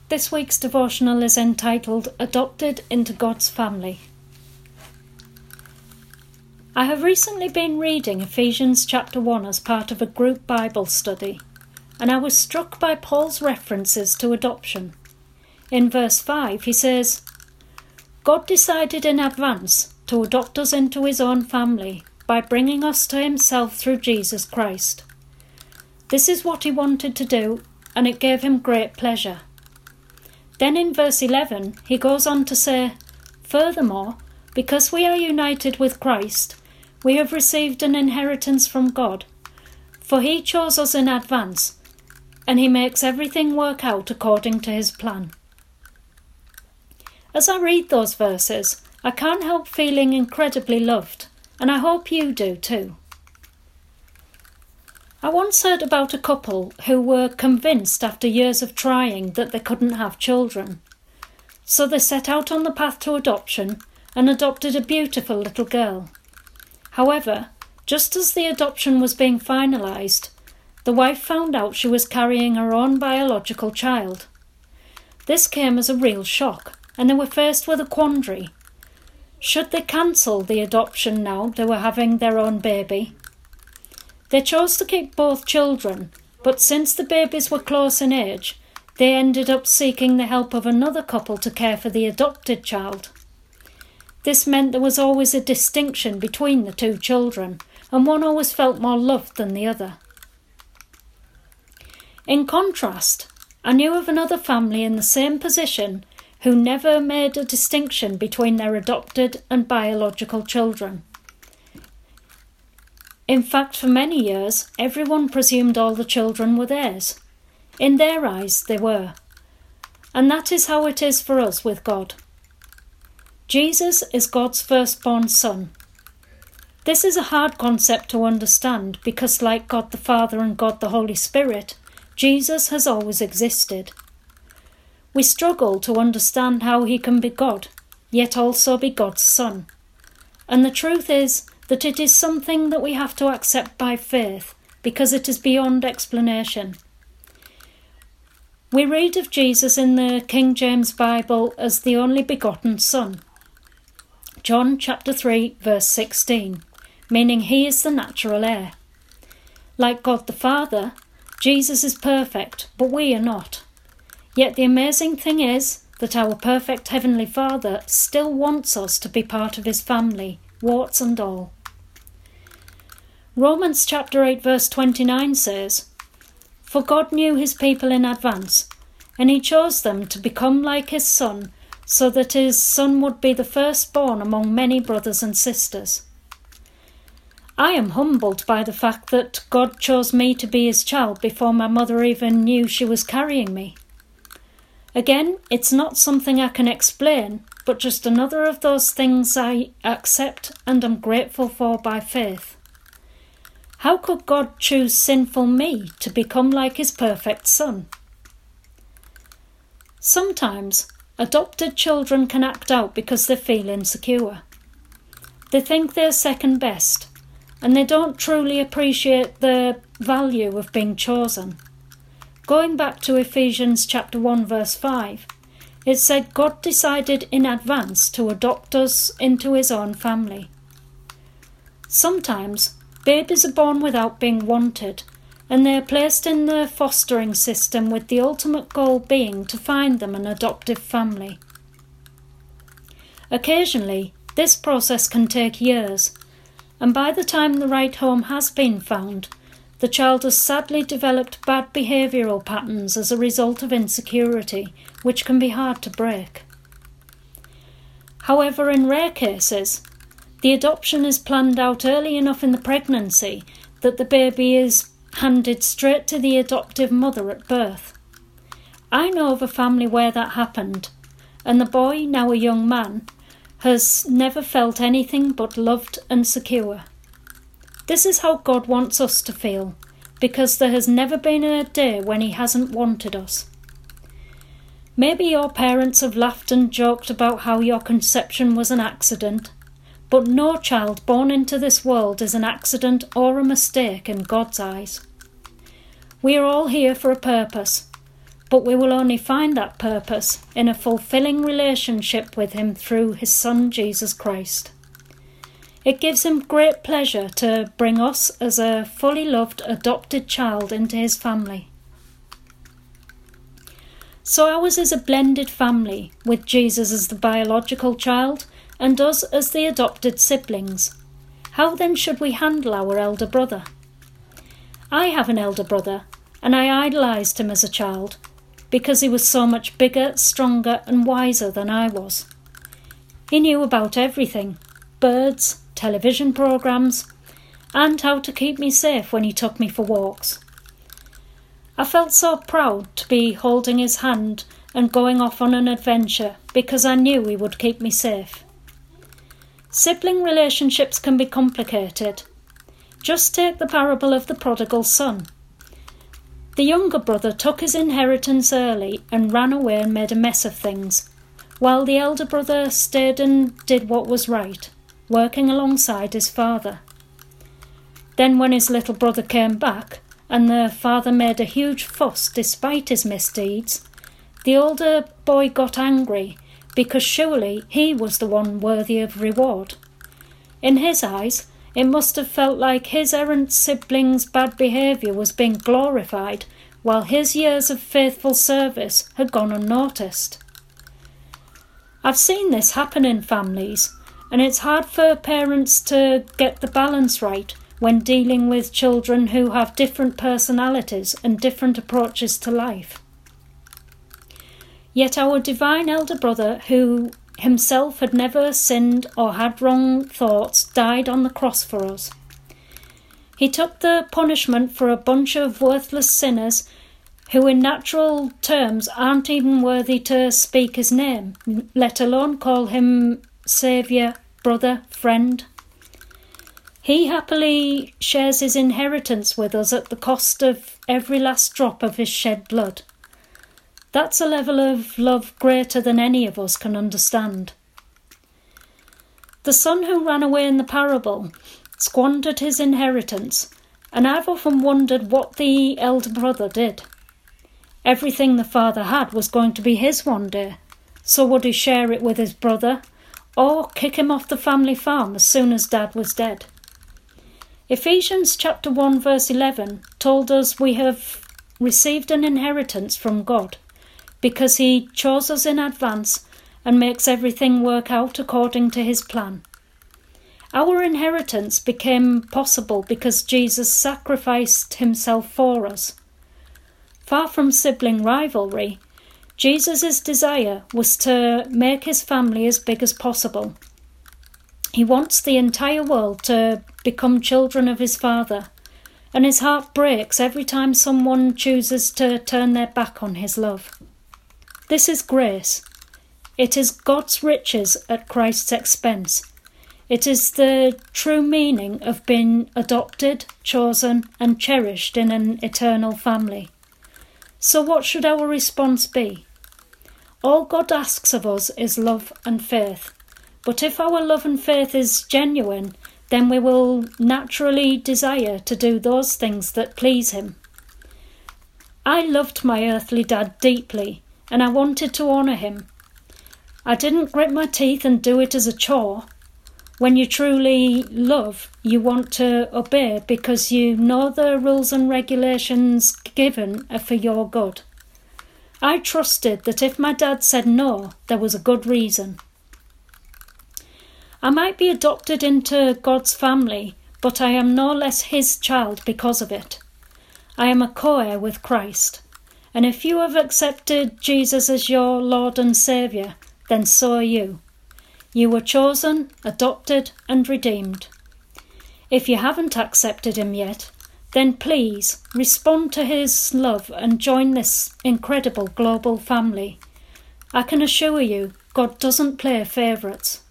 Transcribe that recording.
This week's devotional is entitled Adopted into God's Family. I have recently been reading Ephesians chapter 1 as part of a group Bible study, and I was struck by Paul's references to adoption. In verse 5 he says, God decided in advance to adopt us into his own family by bringing us to himself through Jesus Christ. This is what he wanted to do, and it gave him great pleasure. Then in verse 11, he goes on to say, furthermore, because we are united with Christ, we have received an inheritance from God. For he chose us in advance, and he makes everything work out according to his plan. As I read those verses, I can't help feeling incredibly loved, and I hope you do too. I once heard about a couple who were convinced after years of trying that they couldn't have children. So they set out on the path to adoption and adopted a beautiful little girl. However, just as the adoption was being finalised, the wife found out she was carrying her own biological child. This came as a real shock, and they were faced with a quandary. Should they cancel the adoption now they were having their own baby? They chose to keep both children, but since the babies were close in age, they ended up seeking the help of another couple to care for the adopted child. This meant there was always a distinction between the two children, and one always felt more loved than the other. In contrast, I knew of another family in the same position who never made a distinction between their adopted and biological children. In fact, for many years, everyone presumed all the children were theirs. In their eyes, they were. And that is how it is for us with God. Jesus is God's firstborn son. This is a hard concept to understand because, like God the Father and God the Holy Spirit, Jesus has always existed. We struggle to understand how he can be God, yet also be God's son. And the truth is that it is something that we have to accept by faith because it is beyond explanation. We read of Jesus in the King James Bible as the only begotten Son. John chapter 3 verse 16, meaning he is the natural heir. Like God the Father, Jesus is perfect, but we are not. Yet the amazing thing is that our perfect Heavenly Father still wants us to be part of his family, warts and all. Romans chapter 8 verse 29 says, For God knew his people in advance, and he chose them to become like his Son, so that his Son would be the firstborn among many brothers and sisters. I am humbled by the fact that God chose me to be his child before my mother even knew she was carrying me. Again, it's not something I can explain, but just another of those things I accept and am grateful for by faith. How could God choose sinful me to become like his perfect Son? Sometimes, adopted children can act out because they feel insecure. They think they're second best, and they don't truly appreciate the value of being chosen. Going back to Ephesians chapter 1 verse 5, it said God decided in advance to adopt us into his own family. Sometimes, babies are born without being wanted, and they are placed in the fostering system with the ultimate goal being to find them an adoptive family. Occasionally, this process can take years, and by the time the right home has been found, the child has sadly developed bad behavioural patterns as a result of insecurity, which can be hard to break. However, in rare cases, the adoption is planned out early enough in the pregnancy that the baby is handed straight to the adoptive mother at birth. I know of a family where that happened, and the boy, now a young man, has never felt anything but loved and secure. This is how God wants us to feel, because there has never been a day when he hasn't wanted us. Maybe your parents have laughed and joked about how your conception was an accident, but no child born into this world is an accident or a mistake in God's eyes. We are all here for a purpose. but we will only find that purpose in a fulfilling relationship with him through his Son, Jesus Christ. It gives him great pleasure to bring us as a fully loved adopted child into his family. So ours is a blended family, with Jesus as the biological child and us as the adopted siblings. How then should we handle our elder brother? I have an elder brother, and I idolised him as a child, because he was so much bigger, stronger and wiser than I was. He knew about everything: birds, television programmes, and how to keep me safe when he took me for walks. I felt so proud to be holding his hand and going off on an adventure because I knew he would keep me safe. Sibling relationships can be complicated. Just take the parable of the prodigal son. The younger brother took his inheritance early and ran away and made a mess of things, while the elder brother stayed and did what was right, working alongside his father. Then when his little brother came back, and the father made a huge fuss despite his misdeeds, the older boy got angry because surely he was the one worthy of reward. In his eyes, it must have felt like his errant sibling's bad behaviour was being glorified, while his years of faithful service had gone unnoticed. I've seen this happen in families, and it's hard for parents to get the balance right when dealing with children who have different personalities and different approaches to life. Yet our divine elder brother, who himself had never sinned or had wrong thoughts, died on the cross for us. He took the punishment for a bunch of worthless sinners who in natural terms aren't even worthy to speak his name, let alone call him saviour, brother, friend. He happily shares his inheritance with us at the cost of every last drop of his shed blood. That's a level of love greater than any of us can understand. The son who ran away in the parable squandered his inheritance, and I've often wondered what the elder brother did. Everything the father had was going to be his one day, so would he share it with his brother, or kick him off the family farm as soon as Dad was dead? Ephesians chapter 1 verse 11 told us we have received an inheritance from God because he chose us in advance and makes everything work out according to his plan. Our inheritance became possible because Jesus sacrificed himself for us. Far from sibling rivalry, Jesus' desire was to make his family as big as possible. He wants the entire world to become children of his Father, and his heart breaks every time someone chooses to turn their back on his love. This is grace. It is God's riches at Christ's expense. It is the true meaning of being adopted, chosen, and cherished in an eternal family. So what should our response be? All God asks of us is love and faith. But if our love and faith is genuine, then we will naturally desire to do those things that please him. I loved my earthly dad deeply, and I wanted to honour him. I didn't grit my teeth and do it as a chore. When you truly love, you want to obey because you know the rules and regulations given are for your good. I trusted that if my dad said no, there was a good reason. I might be adopted into God's family, but I am no less his child because of it. I am a co-heir with Christ, and if you have accepted Jesus as your Lord and Saviour, then so are you. You were chosen, adopted and redeemed. If you haven't accepted him yet, then please respond to his love and join this incredible global family. I can assure you, God doesn't play favourites.